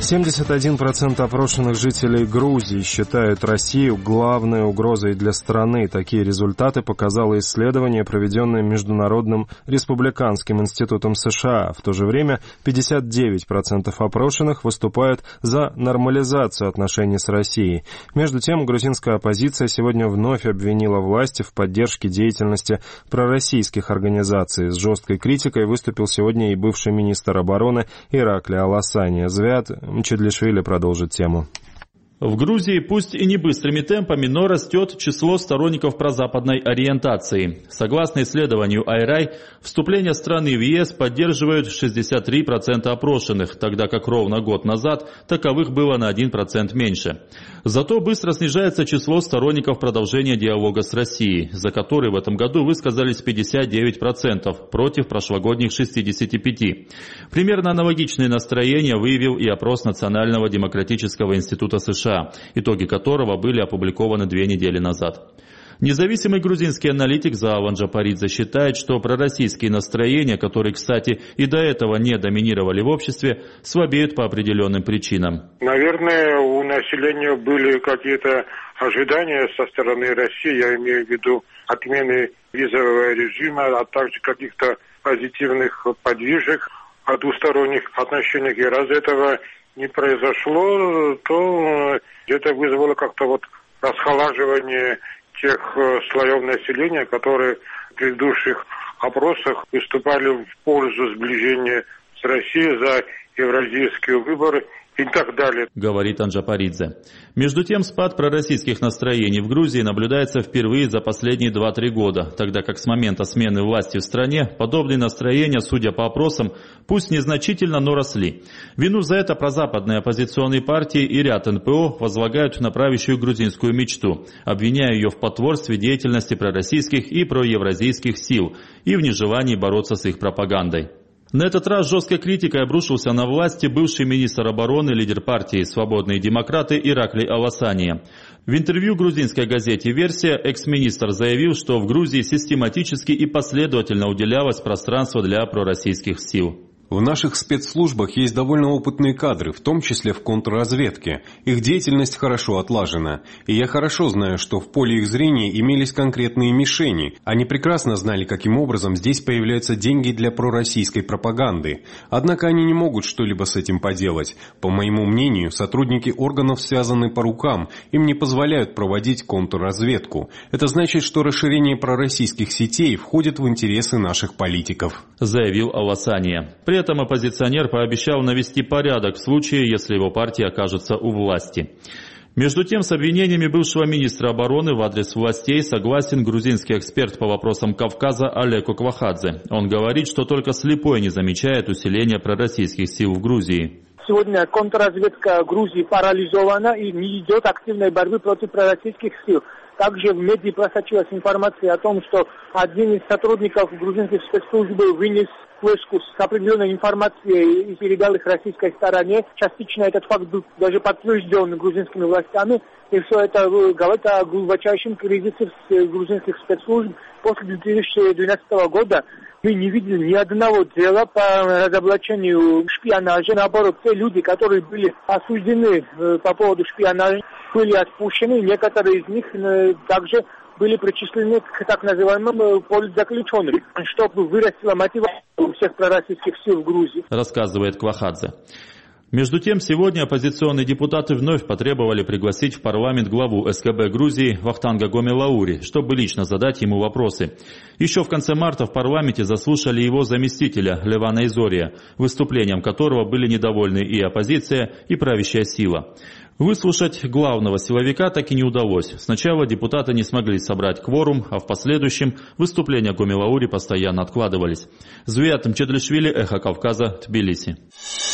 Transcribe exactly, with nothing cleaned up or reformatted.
семьдесят один процент опрошенных жителей Грузии считают Россию главной угрозой для страны. Такие результаты показало исследование, проведенное Международным республиканским институтом США. В то же время пятьдесят девять процентов опрошенных выступают за нормализацию отношений с Россией. Между тем, грузинская оппозиция сегодня вновь обвинила власти в поддержке деятельности пророссийских организаций. С жесткой критикой выступил сегодня и бывший министр обороны Иракли Аласани. Звят Чедлишвили продолжит тему. В Грузии, пусть и не быстрыми темпами, но растет число сторонников прозападной ориентации. Согласно исследованию ай эр ай, вступление страны в е эс поддерживают шестьдесят три процента опрошенных, тогда как ровно год назад таковых было на один процент меньше. Зато быстро снижается число сторонников продолжения диалога с Россией, за который в этом году высказались пятьдесят девять процентов против прошлогодних шестидесяти пяти процентов. Примерно аналогичные настроения выявил и опрос Национального демократического института США, итоги которого были опубликованы две недели назад. Независимый грузинский аналитик Зааван Джапаридзе считает, что пророссийские настроения, которые, кстати, и до этого не доминировали в обществе, слабеют по определенным причинам. Наверное, у населения были какие-то ожидания со стороны России, я имею в виду отмены визового режима, а также каких-то позитивных подвижек о двусторонних отношениях. И раз этого не произошло, то это вызвало как-то вот расхолаживание тех слоев населения, которые в предыдущих опросах выступали в пользу сближения с Россией за евразийские выборы и так далее, говорит Анджапаридзе. Между тем, спад пророссийских настроений в Грузии наблюдается впервые за последние два-три года, тогда как с момента смены власти в стране подобные настроения, судя по опросам, пусть незначительно, но росли. Вину за это прозападные оппозиционные партии и ряд эн пэ о возлагают на правящую грузинскую мечту, обвиняя ее в потворстве деятельности пророссийских и проевразийских сил и в нежелании бороться с их пропагандой. На этот раз жесткой критикой обрушился на власти бывший министр обороны, лидер партии «Свободные демократы» Иракли Аласани. В интервью грузинской газете «Версия» экс-министр заявил, что в Грузии систематически и последовательно уделялось пространство для пророссийских сил. В наших спецслужбах есть довольно опытные кадры, в том числе в контрразведке. Их деятельность хорошо отлажена. И я хорошо знаю, что в поле их зрения имелись конкретные мишени. Они прекрасно знали, каким образом здесь появляются деньги для пророссийской пропаганды. Однако они не могут что-либо с этим поделать. По моему мнению, сотрудники органов связаны по рукам. Им не позволяют проводить контрразведку. Это значит, что расширение пророссийских сетей входит в интересы наших политиков, заявил Аласани. При этом оппозиционер пообещал навести порядок в случае, если его партия окажется у власти. Между тем, с обвинениями бывшего министра обороны в адрес властей согласен грузинский эксперт по вопросам Кавказа Алеко Квахадзе. Он говорит, что только слепой не замечает усиления пророссийских сил в Грузии. Сегодня контрразведка Грузии парализована и не идет активной борьбы против пророссийских сил. Также в медиа просочилась информация о том, что один из сотрудников грузинской спецслужбы вынес флешку с определенной информацией и передал их российской стороне. Частично этот факт был даже подтвержден грузинскими властями. И все это говорит о глубочайшем кризисе грузинских спецслужб. После две тысячи двенадцатого года мы не видели ни одного дела по разоблачению шпионажа. Наоборот, те люди, которые были осуждены по поводу шпионажа, были отпущены. Некоторые из них также были причислены к так называемым политзаключенным, чтобы вырастила мотивация у всех пророссийских сил в Грузии, рассказывает Квахадзе. Между тем, сегодня оппозиционные депутаты вновь потребовали пригласить в парламент главу эс ка бэ Грузии Вахтанга Гомелаури, чтобы лично задать ему вопросы. Еще в конце марта в парламенте заслушали его заместителя Левана Изория, выступлением которого были недовольны и оппозиция, и правящая сила. Выслушать главного силовика так и не удалось. Сначала депутаты не смогли собрать кворум, а в последующем выступления Гомелаури постоянно откладывались. Звиат Чедлишвили, Эхо Кавказа, Тбилиси.